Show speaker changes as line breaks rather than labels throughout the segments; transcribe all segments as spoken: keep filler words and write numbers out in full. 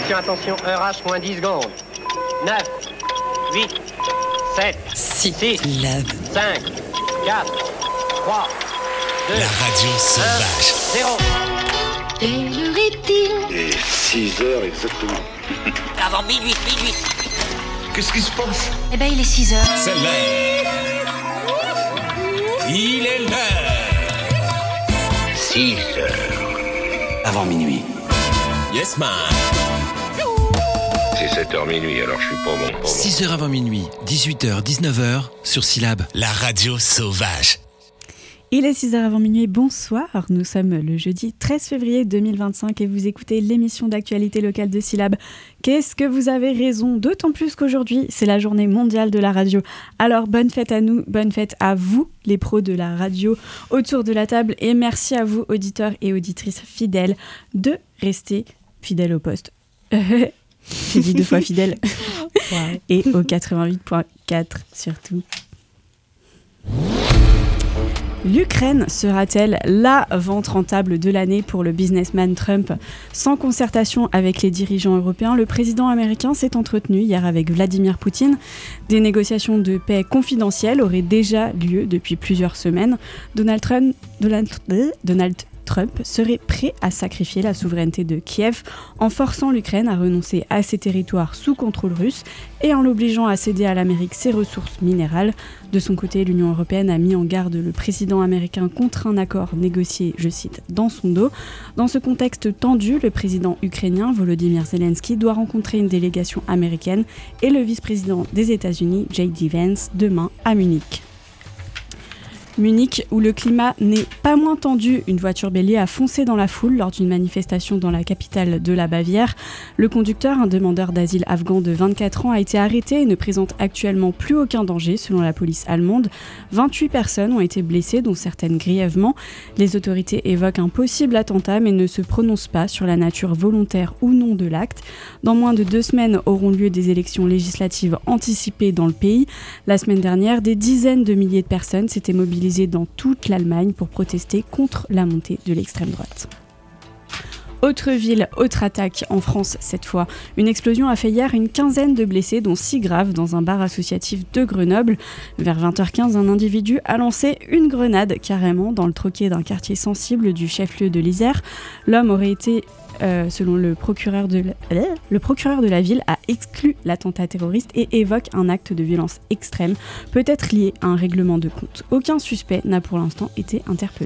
Attention, attention, heure H moins dix secondes. neuf, huit, sept, six, cinq, quatre, trois, deux,
La radio sauvage.
un, zéro.
Quelle heure est-il ?
Et six heures exactement.
Avant minuit, minuit.
Qu'est-ce qui se passe ?
Eh ben, il est six heures.
C'est l'heure. Il est l'heure.
six heures. Avant minuit.
Yes, man.
C'est sept heures minuit, alors je suis pas bon. Pas bon.
six heures avant minuit, dix-huit heures, dix-neuf heures, sur Syllab. La radio sauvage.
Il est six heures avant minuit, bonsoir, nous sommes le jeudi treize février deux mille vingt-cinq et vous écoutez l'émission d'actualité locale de Syllab. Qu'est-ce que vous avez raison, d'autant plus qu'aujourd'hui c'est la journée mondiale de la radio. Alors bonne fête à nous, bonne fête à vous les pros de la radio autour de la table et merci à vous auditeurs et auditrices fidèles de rester fidèles au poste. J'ai dit deux fois fidèles. Wow. Et au quatre-vingt-huit virgule quatre surtout. L'Ukraine sera-t-elle la vente rentable de l'année pour le businessman Trump ? Sans concertation avec les dirigeants européens, le président américain s'est entretenu hier avec Vladimir Poutine. Des négociations de paix confidentielles auraient déjà lieu depuis plusieurs semaines. Donald Trump, Donald, Donald Trump serait prêt à sacrifier la souveraineté de Kiev en forçant l'Ukraine à renoncer à ses territoires sous contrôle russe et en l'obligeant à céder à l'Amérique ses ressources minérales. De son côté, l'Union européenne a mis en garde le président américain contre un accord négocié, je cite, dans son dos. Dans ce contexte tendu, le président ukrainien Volodymyr Zelensky doit rencontrer une délégation américaine et le vice-président des États-Unis, J D Vance, demain à Munich. Munich, où le climat n'est pas moins tendu, une voiture bélier a foncé dans la foule lors d'une manifestation dans la capitale de la Bavière. Le conducteur, un demandeur d'asile afghan de vingt-quatre ans, a été arrêté et ne présente actuellement plus aucun danger selon la police allemande. vingt-huit personnes ont été blessées, dont certaines grièvement. Les autorités évoquent un possible attentat mais ne se prononcent pas sur la nature volontaire ou non de l'acte. Dans moins de deux semaines auront lieu des élections législatives anticipées dans le pays. La semaine dernière, des dizaines de milliers de personnes s'étaient mobilisées dans toute l'Allemagne pour protester contre la montée de l'extrême droite. Autre ville, autre attaque en France cette fois. Une explosion a fait hier une quinzaine de blessés, dont six graves, dans un bar associatif de Grenoble. Vers vingt heures quinze, un individu a lancé une grenade carrément dans le troquet d'un quartier sensible du chef-lieu de l'Isère. L'homme aurait été, euh, selon le procureur, de la... le procureur de la ville, a exclu l'attentat terroriste et évoque un acte de violence extrême, peut-être lié à un règlement de compte. Aucun suspect n'a pour l'instant été interpellé.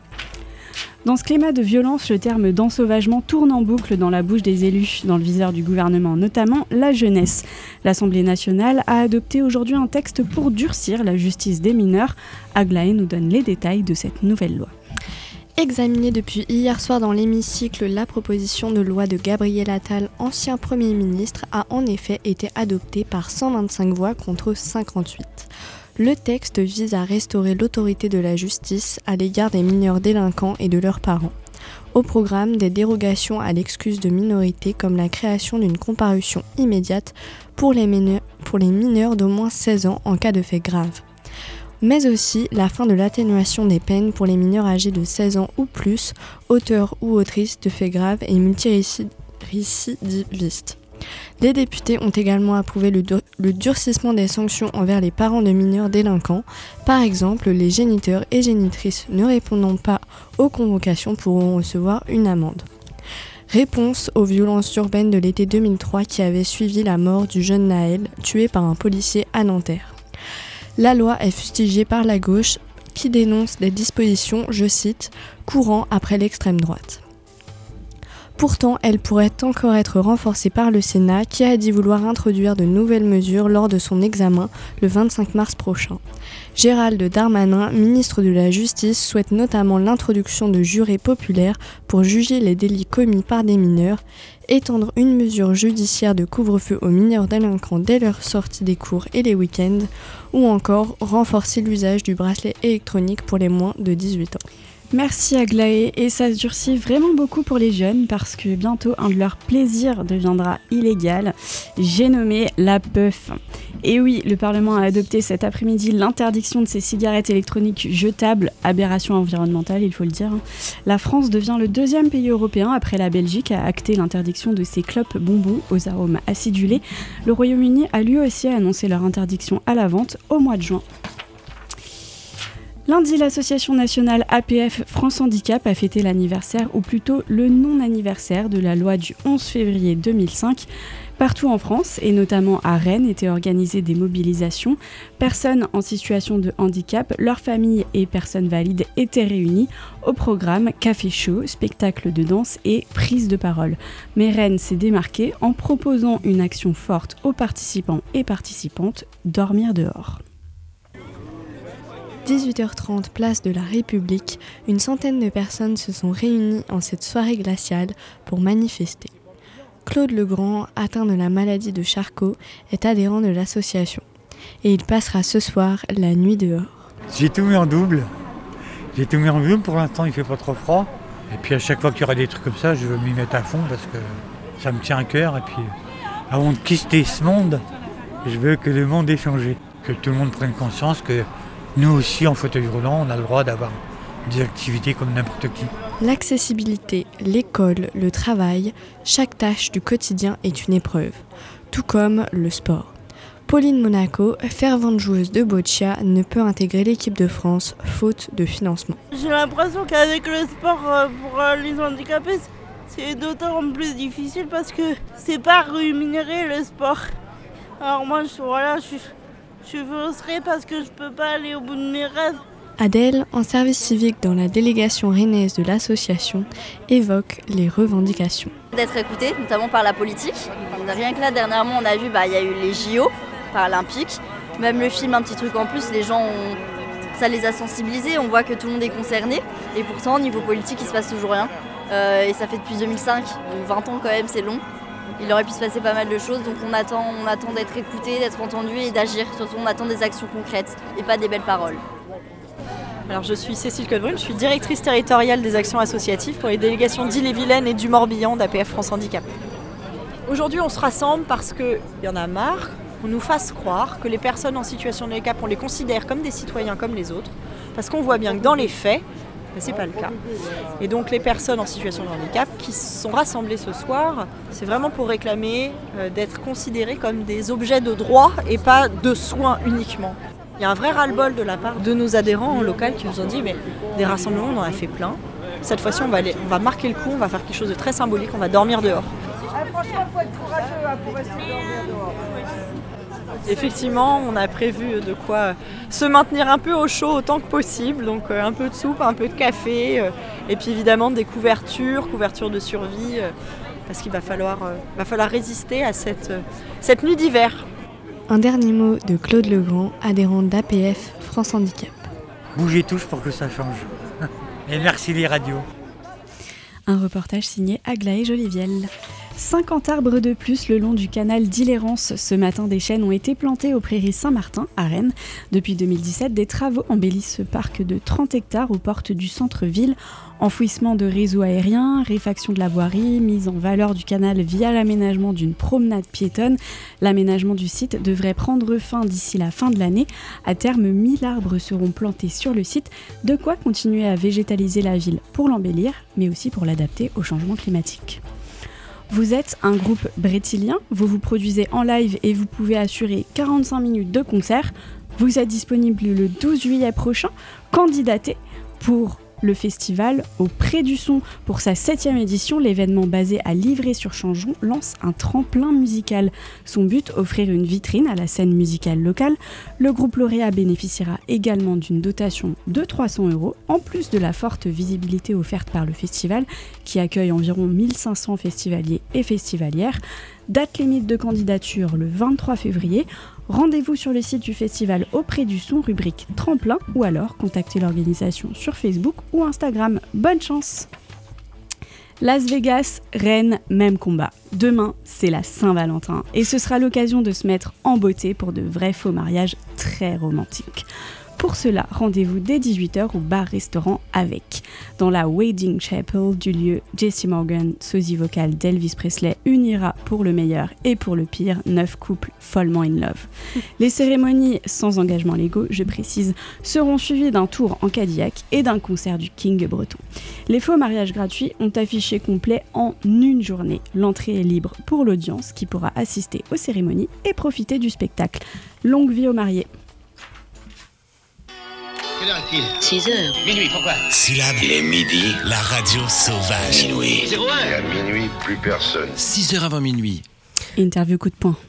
Dans ce climat de violence, le terme d'ensauvagement tourne en boucle dans la bouche des élus, dans le viseur du gouvernement, notamment la jeunesse. L'Assemblée nationale a adopté aujourd'hui un texte pour durcir la justice des mineurs. Aglaé nous donne les détails de cette nouvelle loi.
Examinée depuis hier soir dans l'hémicycle, la proposition de loi de Gabriel Attal, ancien Premier ministre, a en effet été adoptée par cent vingt-cinq voix contre cinquante-huit. Le texte vise à restaurer l'autorité de la justice à l'égard des mineurs délinquants et de leurs parents. Au programme, des dérogations à l'excuse de minorité comme la création d'une comparution immédiate pour les mineurs, pour les mineurs d'au moins seize ans en cas de faits graves. Mais aussi la fin de l'atténuation des peines pour les mineurs âgés de seize ans ou plus, auteurs ou autrices de faits graves et multirécidivistes. Les députés ont également approuvé le, dur- le durcissement des sanctions envers les parents de mineurs délinquants. Par exemple, les géniteurs et génitrices ne répondant pas aux convocations pourront recevoir une amende. Réponse aux violences urbaines de l'été deux mille trois qui avait suivi la mort du jeune Naël, tué par un policier à Nanterre. La loi est fustigée par la gauche qui dénonce des dispositions, je cite, courant après l'extrême droite. Pourtant, elle pourrait encore être renforcée par le Sénat qui a dit vouloir introduire de nouvelles mesures lors de son examen le vingt-cinq mars prochain. Gérald Darmanin, ministre de la Justice, souhaite notamment l'introduction de jurés populaires pour juger les délits commis par des mineurs, étendre une mesure judiciaire de couvre-feu aux mineurs délinquants dès leur sortie des cours et les week-ends, ou encore renforcer l'usage du bracelet électronique pour les moins de dix-huit ans.
Merci Aglaé, et ça se durcit vraiment beaucoup pour les jeunes parce que bientôt un de leurs plaisirs deviendra illégal. J'ai nommé la puff. Et oui, le Parlement a adopté cet après-midi l'interdiction de ces cigarettes électroniques jetables, aberration environnementale il faut le dire. La France devient le deuxième pays européen après la Belgique à acter l'interdiction de ces clopes bonbons aux arômes acidulés. Le Royaume-Uni a lui aussi annoncé leur interdiction à la vente au mois de juin. Lundi, l'association nationale A P F France Handicap a fêté l'anniversaire, ou plutôt le non-anniversaire de la loi du onze février deux mille cinq. Partout en France, et notamment à Rennes, étaient organisées des mobilisations. Personnes en situation de handicap, leurs familles et personnes valides étaient réunies. Au programme, café chaud, spectacle de danse et prise de parole. Mais Rennes s'est démarquée en proposant une action forte aux participants et participantes, dormir dehors.
dix-huit heures trente, place de la République, une centaine de personnes se sont réunies en cette soirée glaciale pour manifester. Claude Legrand, atteint de la maladie de Charcot, est adhérent de l'association. Et il passera ce soir la nuit dehors.
J'ai tout mis en double. J'ai tout mis en double, pour l'instant il fait pas trop froid. Et puis à chaque fois qu'il y aura des trucs comme ça, je veux m'y mettre à fond parce que ça me tient à cœur. Et puis avant de quitter ce monde, je veux que le monde ait changé. Que tout le monde prenne conscience que nous aussi, en fauteuil roulant, on a le droit d'avoir des activités comme n'importe qui.
L'accessibilité, l'école, le travail, chaque tâche du quotidien est une épreuve, tout comme le sport. Pauline Monaco, fervente joueuse de boccia, ne peut intégrer l'équipe de France faute de financement.
J'ai l'impression qu'avec le sport pour les handicapés, c'est d'autant plus difficile parce que c'est pas rémunéré le sport. Alors moi, je, voilà, je, je suis frustrée parce que je peux pas aller au bout de mes rêves.
Adèle, en service civique dans la délégation rennaise de l'association, évoque les revendications.
D'être écouté, notamment par la politique. Rien que là, dernièrement, on a vu, bah, y a eu les J O paralympiques. Même le film, un petit truc en plus, les gens, ont... ça les a sensibilisés. On voit que tout le monde est concerné. Et pourtant, au niveau politique, il se passe toujours rien. Euh, et ça fait depuis deux mille cinq, donc vingt ans quand même, c'est long. Il aurait pu se passer pas mal de choses, donc on attend, on attend d'être écouté, d'être entendu et d'agir. Surtout, on attend des actions concrètes et pas des belles paroles.
Alors, je suis Cécile Codbrune, je suis directrice territoriale des actions associatives pour les délégations d'Ille-et-Vilaine et du Morbihan d'A P F France Handicap. Aujourd'hui, on se rassemble parce qu'il y en a marre qu'on nous fasse croire que les personnes en situation de handicap, on les considère comme des citoyens comme les autres, parce qu'on voit bien que dans les faits, ben, c'est pas le cas. Et donc les personnes en situation de handicap qui sont rassemblées ce soir, c'est vraiment pour réclamer euh, d'être considérées comme des objets de droit et pas de soins uniquement. Il y a un vrai ras-le-bol de la part de nos adhérents en local qui nous ont dit mais des rassemblements, on en a fait plein. Cette fois-ci, on va, aller, on va marquer le coup, on va faire quelque chose de très symbolique, on va dormir dehors.
Ah, franchement, il faut être courageux hein, pour rester dormir dehors.
Effectivement, on a prévu de quoi se maintenir un peu au chaud autant que possible. Donc euh, un peu de soupe, un peu de café, euh, et puis évidemment des couvertures, couvertures de survie, euh, parce qu'il va falloir, euh, va falloir résister à cette, euh, cette nuit d'hiver.
Un dernier mot de Claude Legrand, adhérent d'A P F France Handicap.
Bougez tous pour que ça change. Et merci les radios.
Un reportage signé Aglaé Jolivielle. cinquante arbres de plus le long du canal d'Illérance. Ce matin, des chênes ont été plantés aux prairies Saint-Martin, à Rennes. Depuis deux mille dix-sept, des travaux embellissent ce parc de trente hectares aux portes du centre-ville. Enfouissement de réseaux aériens, réfaction de la voirie, mise en valeur du canal via l'aménagement d'une promenade piétonne. L'aménagement du site devrait prendre fin d'ici la fin de l'année. À terme, mille arbres seront plantés sur le site, de quoi continuer à végétaliser la ville pour l'embellir, mais aussi pour l'adapter au changement climatique. Vous êtes un groupe brétilien, vous vous produisez en live et vous pouvez assurer quarante-cinq minutes de concert. Vous êtes disponible le douze juillet prochain. Candidatez pour le festival au Pré du Son. Pour sa septième édition, l'événement basé à Livry-sur-Changeon lance un tremplin musical. Son but, offrir une vitrine à la scène musicale locale. Le groupe lauréat bénéficiera également d'une dotation de trois cents euros, en plus de la forte visibilité offerte par le festival, qui accueille environ mille cinq cents festivaliers et festivalières. Date limite de candidature le vingt-trois février. Rendez-vous sur le site du festival au Pré du Son, rubrique tremplin, ou alors contactez l'organisation sur Facebook ou Instagram. Bonne chance! Las Vegas, Rennes, même combat. Demain, c'est la Saint-Valentin et ce sera l'occasion de se mettre en beauté pour de vrais faux mariages très romantiques. Pour cela, rendez-vous dès dix-huit heures au bar-restaurant Avec. Dans la Wedding Chapel du lieu, Jesse Morgan, sosie vocale d'Elvis Presley, unira pour le meilleur et pour le pire neuf couples follement in love. Les cérémonies sans engagement légaux, je précise, seront suivies d'un tour en Cadillac et d'un concert du King breton. Les faux mariages gratuits ont affiché complet en une journée. L'entrée est libre pour l'audience qui pourra assister aux cérémonies et profiter du spectacle. Longue vie aux mariés.
Quelle heure est-il ?
six heures.
Minuit, pourquoi ?
Syllabe.
Il est midi.
La radio sauvage.
Minuit.
zéro un.
Et à minuit, plus personne.
six heures avant minuit.
Interview coup de poing.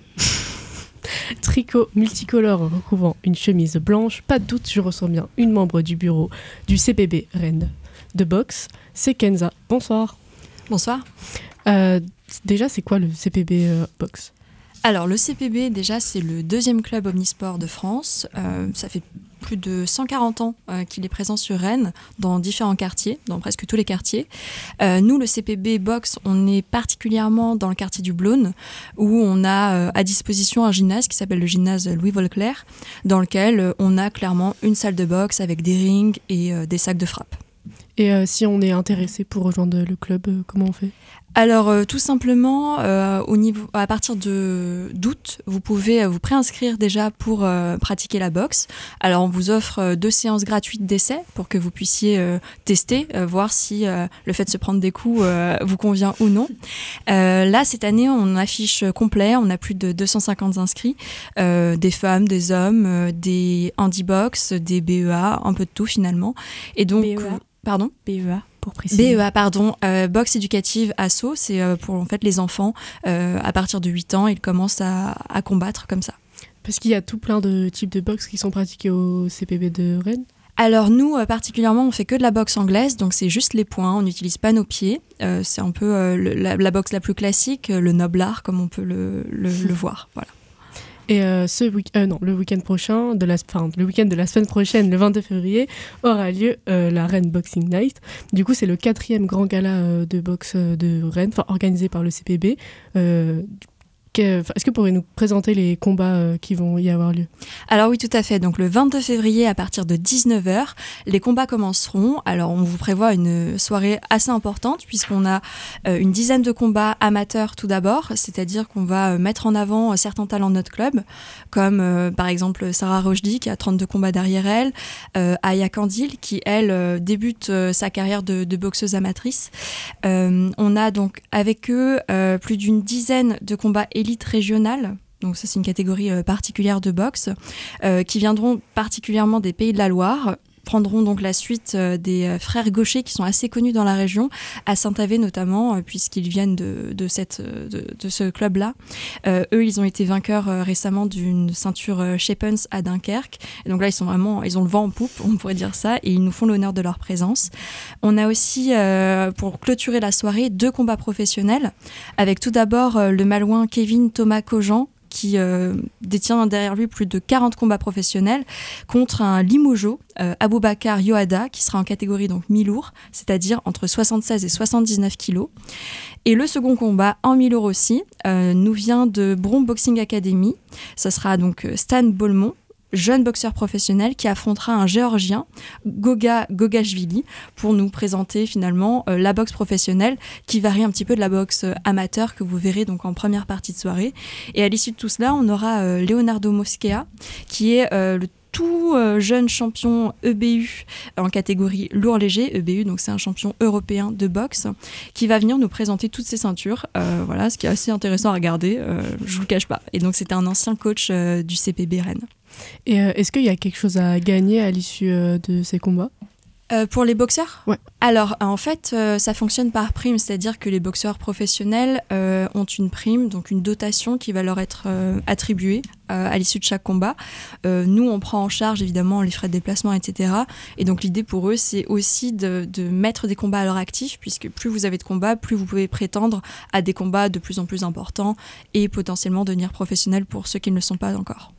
Tricot multicolore recouvrant une chemise blanche, pas de doute, je ressens bien une membre du bureau du C P B Rennes de boxe, c'est Kenza. Bonsoir.
Bonsoir.
Euh, déjà, c'est quoi le C P B euh, boxe ?
Alors, le C P B, déjà, c'est le deuxième club omnisport de France. Euh, ça fait plus de cent quarante ans euh, qu'il est présent sur Rennes, dans différents quartiers, dans presque tous les quartiers. Euh, nous, le C P B Box, on est particulièrement dans le quartier du Blône, où on a euh, à disposition un gymnase qui s'appelle le gymnase Louis Volclair, dans lequel euh, on a clairement une salle de boxe avec des rings et euh, des sacs de frappe.
Et euh, si on est intéressé pour rejoindre le club, euh, comment on fait ?
Alors euh, tout simplement, euh, au niveau, à partir de, d'août, vous pouvez vous préinscrire déjà pour euh, pratiquer la boxe. Alors on vous offre euh, deux séances gratuites d'essai pour que vous puissiez euh, tester, euh, voir si euh, le fait de se prendre des coups euh, vous convient ou non. Euh, là, cette année, on affiche complet, on a plus de deux cent cinquante inscrits, euh, des femmes, des hommes, euh, des handibox, des B E A, un peu de tout finalement. Et donc,
B E A.
Pardon ?
B E A. Pour préciser.
B E A, pardon, euh, boxe éducative asso, c'est euh, pour en fait les enfants euh, à partir de huit ans, ils commencent à, à combattre comme ça.
Parce qu'il y a tout plein de types de boxe qui sont pratiqués au C P B de Rennes.
Alors nous, euh, particulièrement, on fait que de la boxe anglaise, donc c'est juste les poings, on n'utilise pas nos pieds. Euh, c'est un peu euh, le, la, la boxe la plus classique, le noble art, comme on peut le, le, le voir. Voilà.
Et euh, ce week- euh, non, le week-end prochain, de la, enfin, le week-end de la semaine prochaine, le vingt-deux février, aura lieu euh, la Rennes Boxing Night. Du coup, c'est le quatrième grand gala euh, de boxe euh, de Rennes, organisé par le C P B. Euh, Est-ce que vous pourriez nous présenter les combats euh, qui vont y avoir lieu ?
Alors oui, tout à fait. Donc le vingt-deux février, à partir de dix-neuf heures, les combats commenceront. Alors on vous prévoit une soirée assez importante puisqu'on a euh, une dizaine de combats amateurs tout d'abord, c'est-à-dire qu'on va euh, mettre en avant euh, certains talents de notre club, comme euh, par exemple Sarah Rochdy qui a trente-deux combats derrière elle, euh, Aya Kandil qui elle euh, débute euh, sa carrière de, de boxeuse amatrice. Euh, on a donc avec eux euh, plus d'une dizaine de combats élite régionale, donc ça c'est une catégorie euh, particulière de boxe, euh, qui viendront particulièrement des Pays de la Loire, prendront donc la suite euh, des euh, frères Gaucher qui sont assez connus dans la région, à Saint-Avé notamment, euh, puisqu'ils viennent de, de, cette, de, de ce club-là. Euh, eux, ils ont été vainqueurs euh, récemment d'une ceinture euh, Shapens à Dunkerque. Et donc là, ils sont vraiment, ils ont le vent en poupe, on pourrait dire ça, et ils nous font l'honneur de leur présence. On a aussi, euh, pour clôturer la soirée, deux combats professionnels, avec tout d'abord euh, le Malouin Kevin Thomas Cogent, qui euh, détient derrière lui plus de quarante combats professionnels, contre un Limojo, euh, Aboubakar Yohada, qui sera en catégorie donc mi-lourd, c'est-à-dire entre soixante-seize et soixante-dix-neuf kilos. Et le second combat, en mi-lourd aussi, euh, nous vient de Bron Boxing Academy. Ça sera donc Stan Bolmont, jeune boxeur professionnel qui affrontera un Géorgien, Goga Gogashvili, pour nous présenter finalement euh, la boxe professionnelle qui varie un petit peu de la boxe euh, amateur que vous verrez donc en première partie de soirée. Et à l'issue de tout cela, on aura euh, Leonardo Moschea qui est euh, le tout euh, jeune champion E B U en catégorie lourd léger, E B U, donc c'est un champion européen de boxe, qui va venir nous présenter toutes ses ceintures, euh, voilà, ce qui est assez intéressant à regarder, euh, je vous le cache pas. Et donc c'était un ancien coach euh, du C P B Rennes.
Et euh, est-ce qu'il y a quelque chose à gagner à l'issue euh, de ces combats ?
Euh, pour les boxeurs ?
Ouais.
Alors, en fait, euh, ça fonctionne par prime, c'est-à-dire que les boxeurs professionnels euh, ont une prime, donc une dotation qui va leur être euh, attribuée euh, à l'issue de chaque combat. Euh, nous, on prend en charge, évidemment, les frais de déplacement, et cetera. Et donc, l'idée pour eux, c'est aussi de, de mettre des combats à leur actif, puisque plus vous avez de combats, plus vous pouvez prétendre à des combats de plus en plus importants et potentiellement devenir professionnels pour ceux qui ne le sont pas encore.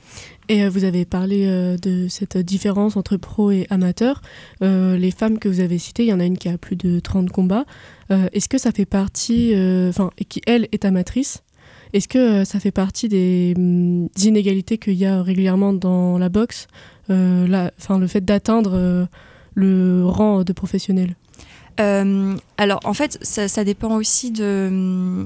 Et euh, vous avez parlé euh, de cette différence entre pro et amateur. Euh, les femmes que vous avez citées, il y en a une qui a plus de trente combats. Euh, est-ce que ça fait partie, enfin, euh, qui elle est amatrice ? Est-ce que euh, ça fait partie des, hum, des inégalités qu'il y a régulièrement dans la boxe, euh, la, le fait d'atteindre euh, le rang de professionnel ?
Euh, alors en fait ça, ça dépend aussi de,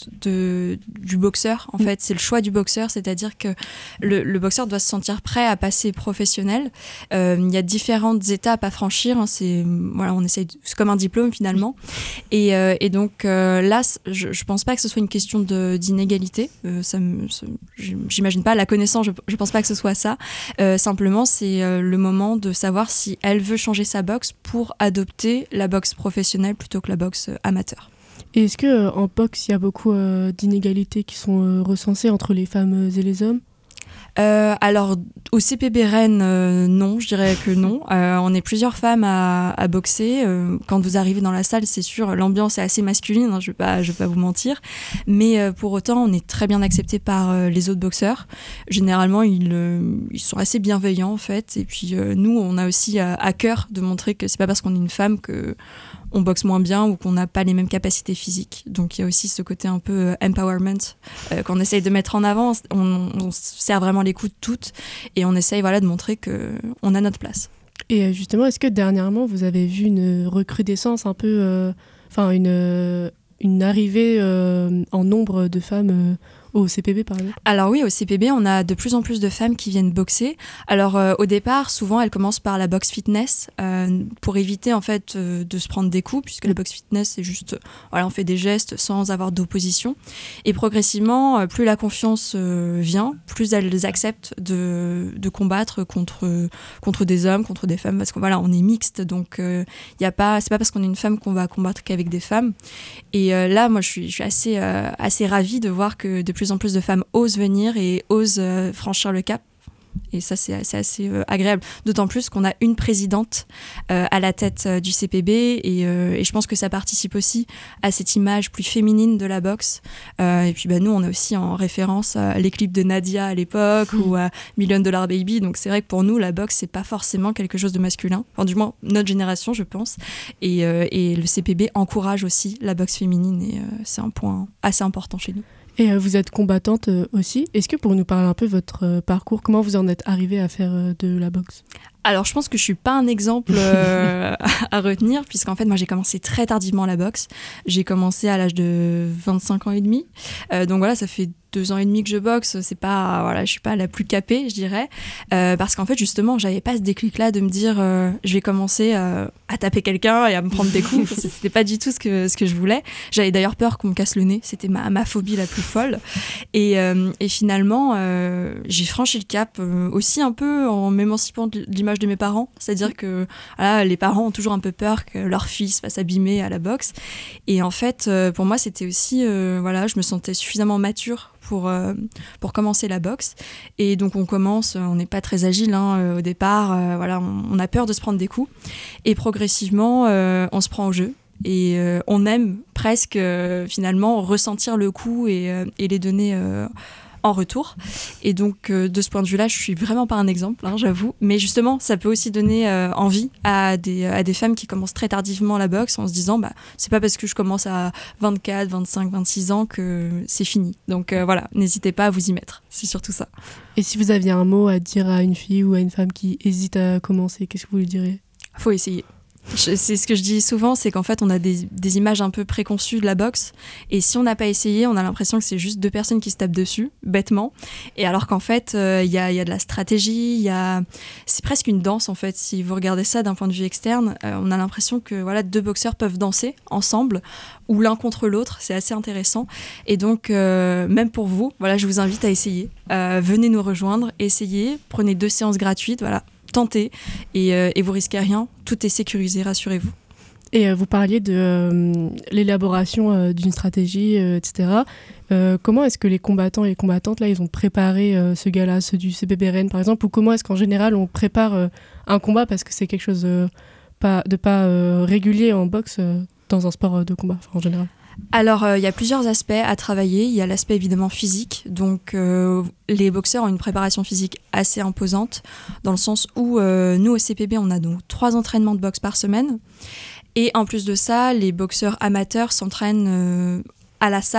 de, du boxeur en fait, c'est le choix du boxeur, c'est-à-dire que le, le boxeur doit se sentir prêt à passer professionnel. Euh, il y a différentes étapes à franchir, hein, c'est, voilà, on essaye de, c'est comme un diplôme finalement et, euh, et donc euh, là je, je pense pas que ce soit une question de, d'inégalité, euh, ça me, ça, j'imagine pas, la connaissance je, je pense pas que ce soit ça, euh, simplement c'est euh, le moment de savoir si elle veut changer sa boxe pour adopter la boxe professionnelle plutôt que la boxe euh, amateur.
Et est-ce qu'en euh, boxe, il y a beaucoup euh, d'inégalités qui sont euh, recensées entre les femmes et les hommes ?
Euh, alors, au C P B Rennes, euh, non, je dirais que non. Euh, on est plusieurs femmes à, à boxer. Euh, quand vous arrivez dans la salle, c'est sûr, l'ambiance est assez masculine, hein, je ne vais pas, je vais pas vous mentir. Mais euh, pour autant, on est très bien acceptés par euh, les autres boxeurs. Généralement, ils, euh, ils sont assez bienveillants, en fait. Et puis, euh, nous, on a aussi à, à cœur de montrer que ce n'est pas parce qu'on est une femme que on boxe moins bien ou qu'on n'a pas les mêmes capacités physiques. Donc il y a aussi ce côté un peu euh, empowerment euh, qu'on essaye de mettre en avant. On, on serre vraiment les coudes toutes et on essaye voilà, de montrer qu'on a notre place.
Et justement, est-ce que dernièrement, vous avez vu une recrudescence un peu, enfin euh, une, euh, une arrivée euh, en nombre de femmes euh, au C P B par exemple ?
Alors oui, au C P B, on a de plus en plus de femmes qui viennent boxer. Alors euh, au départ, souvent, elles commencent par la boxe fitness euh, pour éviter en fait euh, de se prendre des coups, puisque la boxe fitness, c'est juste, voilà, on fait des gestes sans avoir d'opposition. Et progressivement, euh, plus la confiance euh, vient, plus elles acceptent de, de combattre contre, contre des hommes, contre des femmes, parce qu'on voilà, on est mixte, donc euh, y a pas, c'est pas parce qu'on est une femme qu'on va combattre qu'avec des femmes. Et euh, là, moi, je suis, je suis assez, euh, assez ravie de voir que de plus en plus de femmes osent venir et osent euh, franchir le cap. Et ça, c'est, c'est assez euh, agréable. D'autant plus qu'on a une présidente euh, à la tête euh, du C P B et, euh, et je pense que ça participe aussi à cette image plus féminine de la boxe. Euh, et puis bah, nous, on a aussi en référence euh, les clips de Nadia à l'époque mmh. ou à Million Dollar Baby. Donc c'est vrai que pour nous, la boxe, c'est pas forcément quelque chose de masculin. Enfin, du moins, notre génération, je pense. Et, euh, et le C P B encourage aussi la boxe féminine et euh, c'est un point assez important chez nous.
Et euh, vous êtes combattante euh, aussi. Est-ce que pour nous parler un peu de votre euh, parcours, comment vous en êtes arrivée à faire euh, de la boxe ?
Alors, je pense que je suis pas un exemple euh, à retenir, puisqu'en fait, moi, j'ai commencé très tardivement la boxe. J'ai commencé à l'âge de vingt-cinq ans et demi. Euh, donc voilà, ça fait deux ans et demi que je boxe. C'est pas, voilà, je suis pas la plus capée, je dirais, euh, parce qu'en fait, justement, j'avais pas ce déclic-là de me dire, euh, je vais commencer euh, à taper quelqu'un et à me prendre des coups. C'était pas du tout ce que ce que je voulais. J'avais d'ailleurs peur qu'on me casse le nez. C'était ma ma phobie la plus folle. Et euh, et finalement, euh, j'ai franchi le cap euh, aussi un peu en m'émancipant de l'image de mes parents, c'est-à-dire que voilà, les parents ont toujours un peu peur que leur fils se fasse abîmer à la boxe et en fait euh, pour moi c'était aussi euh, voilà, je me sentais suffisamment mature pour, euh, pour commencer la boxe et donc on commence, on n'est pas très agile hein, au départ, euh, voilà, on, on a peur de se prendre des coups et progressivement euh, on se prend au jeu et euh, on aime presque euh, finalement ressentir le coup et, euh, et les donner euh, en retour. Et donc, euh, de ce point de vue-là, je suis vraiment pas un exemple, hein, j'avoue. Mais justement, ça peut aussi donner euh, envie à des, à des femmes qui commencent très tardivement la boxe en se disant, bah, c'est pas parce que je commence à vingt-quatre, vingt-cinq, vingt-six ans que c'est fini. Donc euh, voilà, n'hésitez pas à vous y mettre. C'est surtout ça.
Et si vous aviez un mot à dire à une fille ou à une femme qui hésite à commencer, qu'est-ce que vous lui diriez ?
Faut essayer. Je, c'est ce que je dis souvent, c'est qu'en fait on a des, des images un peu préconçues de la boxe et si on n'a pas essayé, on a l'impression que c'est juste deux personnes qui se tapent dessus, bêtement, et alors qu'en fait il euh, y, a, y a de la stratégie, y a... c'est presque une danse en fait, si vous regardez ça d'un point de vue externe, euh, on a l'impression que voilà, deux boxeurs peuvent danser ensemble ou l'un contre l'autre, c'est assez intéressant et donc euh, même pour vous, voilà, je vous invite à essayer, euh, venez nous rejoindre, essayez, prenez deux séances gratuites, voilà, tentez et, euh, et vous risquez rien, tout est sécurisé, rassurez-vous.
Et euh, vous parliez de euh, l'élaboration euh, d'une stratégie, euh, et cetera. Euh, comment est-ce que les combattants et les combattantes, là, ils ont préparé euh, ce gala, ceux du C P B Rennes par exemple, ou comment est-ce qu'en général on prépare euh, un combat parce que c'est quelque chose euh, pas, de pas euh, régulier en boxe euh, dans un sport de combat en général?
Alors, il euh, y a plusieurs aspects à travailler. Il y a l'aspect évidemment physique. Donc, euh, les boxeurs ont une préparation physique assez imposante, dans le sens où euh, nous, au C P B, on a donc trois entraînements de boxe par semaine. Et en plus de ça, les boxeurs amateurs s'entraînent euh, à la salle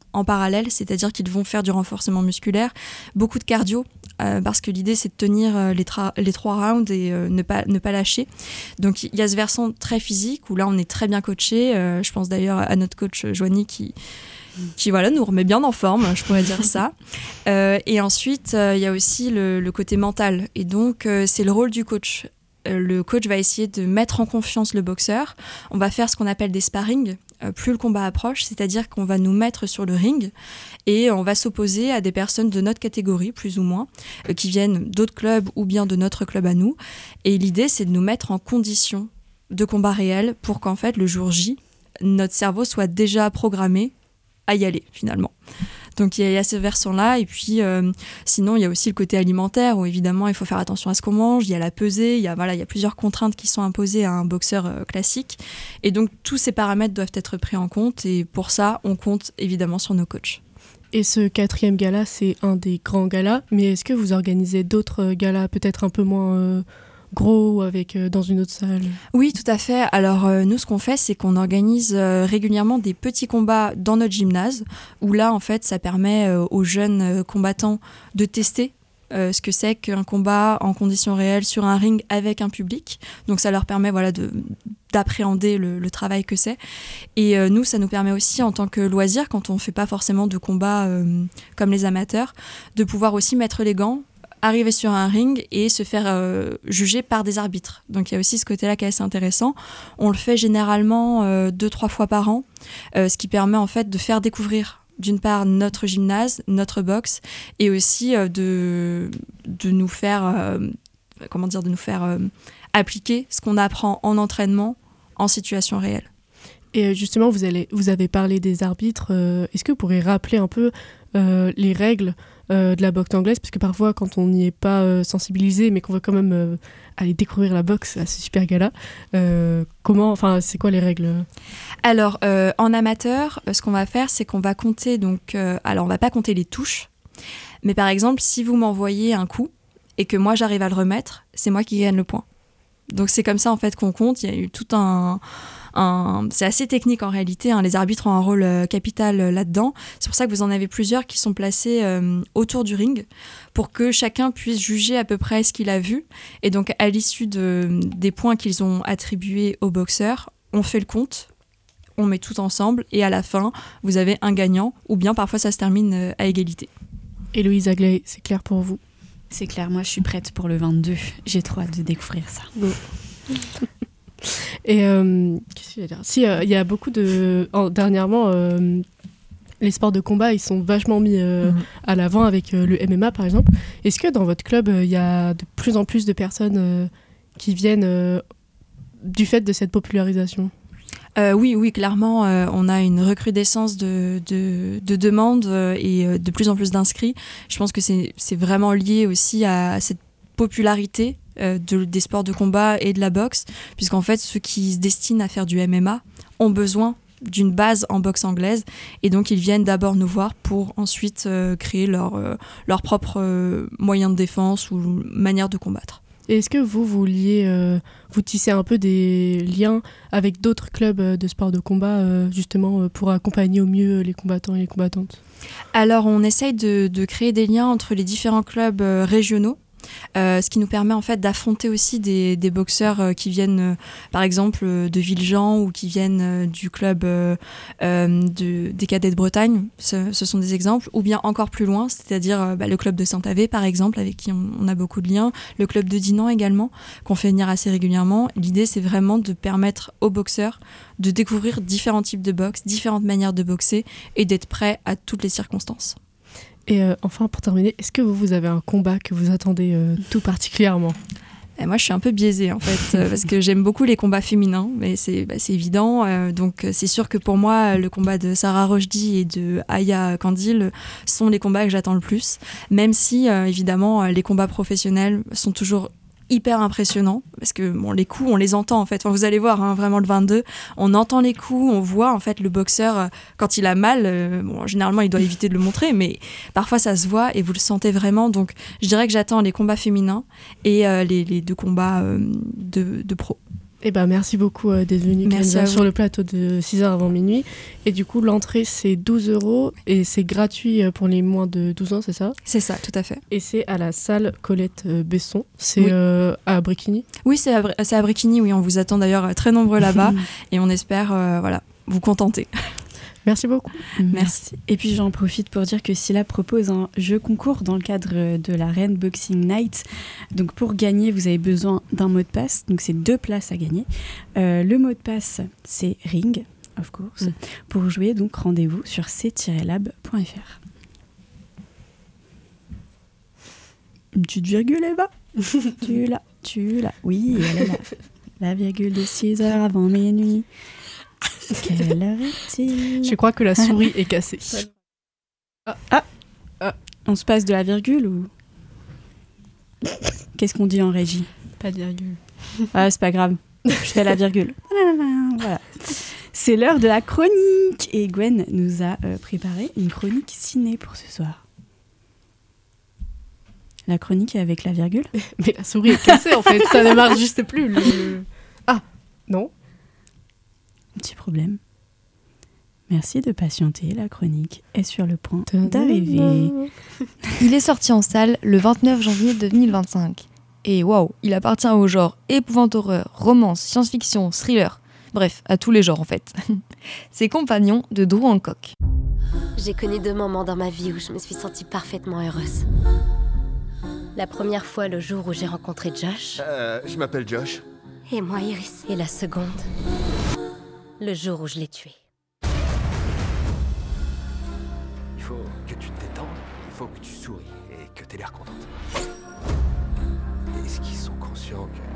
en parallèle, c'est-à-dire qu'ils vont faire du renforcement musculaire, beaucoup de cardio, euh, parce que l'idée c'est de tenir euh, les, tra- les trois rounds et euh, ne, pas, ne pas lâcher. Donc il y a ce versant très physique où là on est très bien coaché. Euh, je pense d'ailleurs à notre coach Joanie qui, qui voilà, nous remet bien en forme, je pourrais dire ça. Euh, et ensuite, il euh, y a aussi le, le côté mental. Et donc euh, c'est le rôle du coach. Le coach va essayer de mettre en confiance le boxeur. On va faire ce qu'on appelle des sparring, euh, plus le combat approche, c'est-à-dire qu'on va nous mettre sur le ring et on va s'opposer à des personnes de notre catégorie, plus ou moins, euh, qui viennent d'autres clubs ou bien de notre club à nous. Et l'idée, c'est de nous mettre en condition de combat réel pour qu'en fait, le jour J, notre cerveau soit déjà programmé à y aller, finalement. Donc il y, y a ce versant-là, et puis euh, sinon il y a aussi le côté alimentaire où évidemment il faut faire attention à ce qu'on mange, il y a la pesée, il y a, voilà, il y a plusieurs contraintes qui sont imposées à un boxeur euh, classique, et donc tous ces paramètres doivent être pris en compte, et pour ça on compte évidemment sur nos coachs.
Et ce quatrième gala, c'est un des grands galas, mais est-ce que vous organisez d'autres galas peut-être un peu moins... Euh gros avec euh, dans une autre salle?
Oui, tout à fait. Alors euh, nous, ce qu'on fait, c'est qu'on organise euh, régulièrement des petits combats dans notre gymnase, où là, en fait, ça permet euh, aux jeunes euh, combattants de tester euh, ce que c'est qu'un combat en conditions réelles sur un ring avec un public. Donc ça leur permet voilà, de, d'appréhender le, le travail que c'est. Et euh, nous, ça nous permet aussi, en tant que loisir, quand on ne fait pas forcément de combat euh, comme les amateurs, de pouvoir aussi mettre les gants, arriver sur un ring et se faire euh, juger par des arbitres. Donc il y a aussi ce côté-là qui est assez intéressant. On le fait généralement euh, deux, trois fois par an, euh, ce qui permet en fait de faire découvrir d'une part notre gymnase, notre boxe, et aussi euh, de, de nous faire, euh, comment dire, de nous faire euh, appliquer ce qu'on apprend en entraînement en situation réelle.
Et justement, vous, allez, vous avez parlé des arbitres. Euh, est-ce que vous pourrez rappeler un peu euh, les règles euh, de la boxe anglaise? Parce que parfois, quand on n'y est pas euh, sensibilisé, mais qu'on veut quand même euh, aller découvrir la boxe à ce super gala, euh, comment, enfin, c'est quoi les règles?
Alors, euh, en amateur, ce qu'on va faire, c'est qu'on va compter. Donc, euh, alors, on va pas compter les touches, mais par exemple, si vous m'envoyez un coup et que moi j'arrive à le remettre, c'est moi qui gagne le point. Donc, c'est comme ça en fait qu'on compte. Il y a eu tout un Un, c'est assez technique en réalité, hein. Les arbitres ont un rôle euh, capital euh, là-dedans. C'est pour ça que vous en avez plusieurs qui sont placés euh, autour du ring pour que chacun puisse juger à peu près ce qu'il a vu. Et donc à l'issue de, des points qu'ils ont attribués aux boxeurs, on fait le compte, on met tout ensemble et à la fin, vous avez un gagnant ou bien parfois ça se termine euh, à égalité.
Héloïse Aglaé, c'est clair pour vous?
C'est clair, moi je suis prête pour le vingt-deux. J'ai trop hâte de découvrir ça.
Bon. Et euh, qu'est-ce que je vais dire? Si, il euh, y a beaucoup de... Oh, dernièrement, euh, les sports de combat, ils sont vachement mis euh, mmh. à l'avant avec euh, le M M A, par exemple. Est-ce que dans votre club, il euh, y a de plus en plus de personnes euh, qui viennent euh, du fait de cette popularisation?
Euh, oui, oui, clairement, euh, on a une recrudescence de, de, de demandes euh, et euh, de plus en plus d'inscrits. Je pense que c'est, c'est vraiment lié aussi à, à cette popularité De, des sports de combat et de la boxe, puisqu'en fait ceux qui se destinent à faire du M M A ont besoin d'une base en boxe anglaise et donc ils viennent d'abord nous voir pour ensuite euh, créer leur, euh, leur propre euh, moyen de défense ou manière de combattre.
Et est-ce que vous, vous liez, euh, vous tissez un peu des liens avec d'autres clubs de sports de combat euh, justement euh, pour accompagner au mieux les combattants et les combattantes?
Alors on essaye de, de créer des liens entre les différents clubs euh, régionaux. Euh, ce qui nous permet en fait d'affronter aussi des, des boxeurs euh, qui viennent euh, par exemple euh, de Villejean ou qui viennent euh, du club euh, euh, de, des cadets de Bretagne, ce, ce sont des exemples, ou bien encore plus loin, c'est-à-dire euh, bah, le club de Saint-Avé par exemple, avec qui on, on a beaucoup de liens, le club de Dinan également, qu'on fait venir assez régulièrement. L'idée c'est vraiment de permettre aux boxeurs de découvrir différents types de boxe, différentes manières de boxer et d'être prêts à toutes les circonstances.
Et euh, enfin, pour terminer, est-ce que vous, vous avez un combat que vous attendez euh, tout particulièrement?
Et moi, je suis un peu biaisée, en fait, euh, parce que j'aime beaucoup les combats féminins, mais c'est, bah, c'est évident. Euh, donc, c'est sûr que pour moi, le combat de Sarah Rochdy et de Aya Kandil sont les combats que j'attends le plus, même si, euh, évidemment, les combats professionnels sont toujours hyper impressionnant parce que bon, les coups on les entend en fait, enfin, vous allez voir hein, vraiment le vingt-deux on entend les coups, on voit en fait le boxeur euh, quand il a mal, euh, bon, généralement il doit éviter de le montrer mais parfois ça se voit et vous le sentez vraiment, donc je dirais que j'attends les combats féminins et euh, les, les deux combats euh, de, de pro.
Eh ben, merci beaucoup euh, d'être venu Kenza, sur le plateau de six heures avant minuit. Et du coup, l'entrée, c'est douze euros et c'est gratuit pour les moins de douze ans, c'est ça ?
C'est ça, tout à fait.
Et c'est à la salle Colette euh, Besson. C'est
oui.
euh, à Bréquigny ?
Oui, c'est à, c'est à Bréquigny, oui. On vous attend d'ailleurs très nombreux là-bas et on espère euh, voilà, vous contenter.
Merci beaucoup.
Merci.
Et puis j'en profite pour dire que Syllab propose un jeu concours dans le cadre de la Rennes Boxing Night. Donc pour gagner, vous avez besoin d'un mot de passe. Donc c'est deux places à gagner. Euh, le mot de passe, c'est Ring, of course. Mm. Pour jouer, donc rendez-vous sur c tiret lab point f r. Une petite virgule, Eva. Tu l'as, tu l'as. Oui, elle est là. La virgule de six heures avant minuit. Quelle heure est-il ?
Je crois que la souris est cassée.
Ah. Ah. Ah. On se passe de la virgule ou qu'est-ce qu'on dit en régie ?
Pas de virgule.
Ah, c'est pas grave. Je fais la virgule. Voilà. C'est l'heure de la chronique et Gwen nous a euh, préparé une chronique ciné pour ce soir. La chronique est avec la virgule ?
Mais la souris est cassée en fait, ça ne marche juste plus. Le, le... Ah, non.
Petit problème. Merci de patienter, la chronique est sur le point d'arriver.
Il est sorti en salle le vingt-neuf janvier deux mille vingt-cinq. Et waouh, il appartient au genre épouvante horreur, romance, science-fiction, thriller. Bref, à tous les genres en fait. C'est Compagnons de Drew Hancock.
J'ai connu deux moments dans ma vie où je me suis sentie parfaitement heureuse. La première fois, le jour où j'ai rencontré Josh.
Euh, je m'appelle Josh.
Et moi, Iris. Et la seconde, le jour où je l'ai tué.
Il faut que tu te détendes, il faut que tu souris et que t'aies l'air contente. Est-ce qu'ils sont conscients que...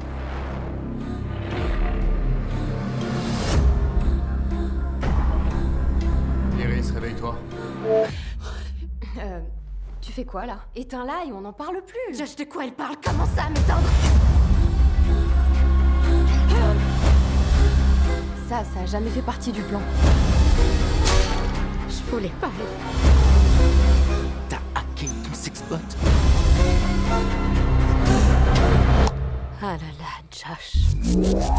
Iris, réveille-toi.
Euh... Tu fais quoi, là? Éteins-la et on n'en parle plus. Josh, de quoi elle parle? Comment ça, m'éteindre? Ça, ça a jamais fait partie du plan. Je voulais pas.
T'as hacké ton sexbot.
Ah là là, Josh.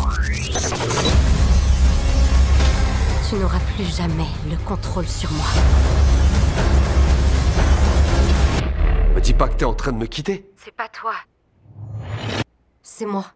Tu n'auras plus jamais le contrôle sur moi.
Me dis pas que t'es en train de me quitter.
C'est pas toi. C'est moi.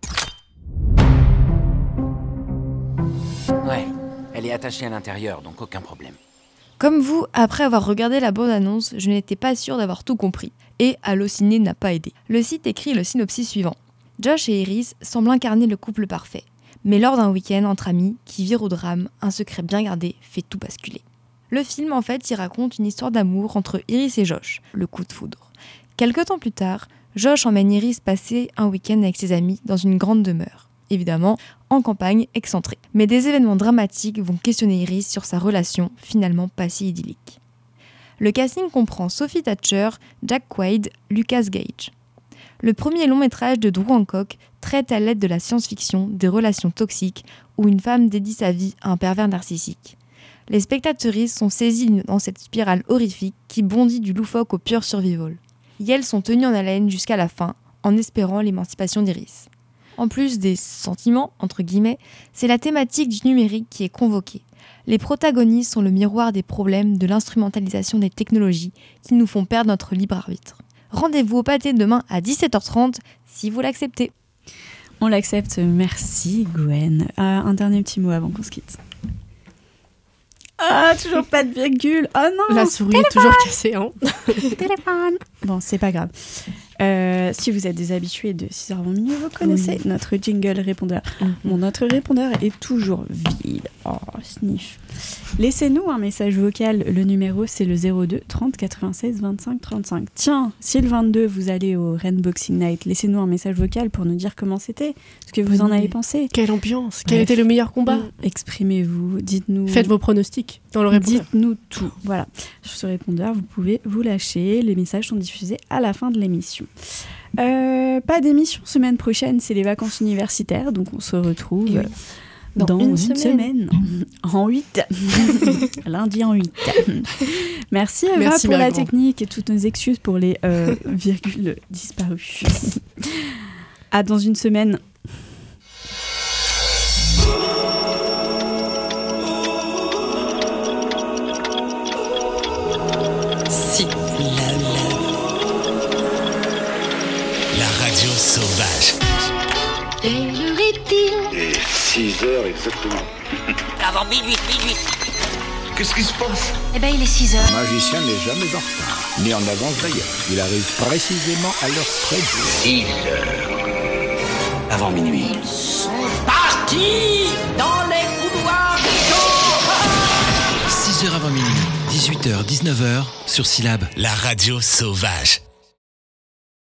Ouais, elle est attachée à l'intérieur, donc aucun problème.
Comme vous, après avoir regardé la bande-annonce, je n'étais pas sûre d'avoir tout compris. Et Allociné n'a pas aidé. Le site écrit le synopsis suivant. Josh et Iris semblent incarner le couple parfait. Mais lors d'un week-end entre amis, qui vire au drame, un secret bien gardé fait tout basculer. Le film, en fait, y raconte une histoire d'amour entre Iris et Josh, le coup de foudre. Quelque temps plus tard, Josh emmène Iris passer un week-end avec ses amis dans une grande demeure. Évidemment, en campagne excentrée. Mais des événements dramatiques vont questionner Iris sur sa relation finalement pas si idyllique. Le casting comprend Sophie Thatcher, Jack Quaid, Lucas Gage. Le premier long métrage de Drew Hancock traite à l'aide de la science-fiction des relations toxiques où une femme dédie sa vie à un pervers narcissique. Les spectateuristes sont saisis dans cette spirale horrifique qui bondit du loufoque au pur survival. Et elles sont tenues en haleine jusqu'à la fin, en espérant l'émancipation d'Iris. En plus des sentiments, entre guillemets, c'est la thématique du numérique qui est convoquée. Les protagonistes sont le miroir des problèmes de l'instrumentalisation des technologies qui nous font perdre notre libre arbitre. Rendez-vous au pâté demain à dix-sept heures trente, si vous l'acceptez.
On l'accepte, merci Gwen. Euh, un dernier petit mot avant qu'on se quitte. Ah, toujours pas de virgule. Oh non.
La souris Téléphone. Est toujours cassée. Hein.
Téléphone. Bon, c'est pas grave. Euh, si vous êtes des habitués de six heures vingt minutes, vous connaissez oui. notre jingle répondeur. Mm-hmm. Bon, notre répondeur est toujours vide. Oh, sniff. Laissez-nous un message vocal. Le numéro, c'est le zéro deux trente quatre-vingt-seize vingt-cinq trente-cinq. Tiens, si le vingt-deux, vous allez au Rennes Boxing Night, laissez-nous un message vocal pour nous dire comment c'était, ce que vous oui. en avez pensé.
Quelle ambiance. Bref. Quel était le meilleur combat.
Exprimez-vous, dites-nous.
Faites vos pronostics dans le répondeur.
Dites-nous tout. Voilà. Sur ce répondeur, vous pouvez vous lâcher. Les messages sont diffusés à la fin de l'émission. Euh, pas d'émission semaine prochaine, c'est les vacances universitaires, donc on se retrouve oui. dans, dans une, une semaine. semaine. En huit. Lundi en huit. Merci Eva Merci, pour la grand. technique et toutes nos excuses pour les euh, virgules disparues. À dans une semaine.
sauvage.
Et le reptile.
Et six heures exactement.
Avant minuit, minuit.
Qu'est-ce qui se passe?
Eh ben, il est six heures.
Le magicien n'est jamais en retard, ni en avance d'ailleurs. Il arrive précisément à l'heure prévue.
six heures.
Avant minuit.
Ils sont partis dans les couloirs du temps.
six heures avant minuit, dix-huit heures, dix-neuf heures, sur Syllab, la radio sauvage.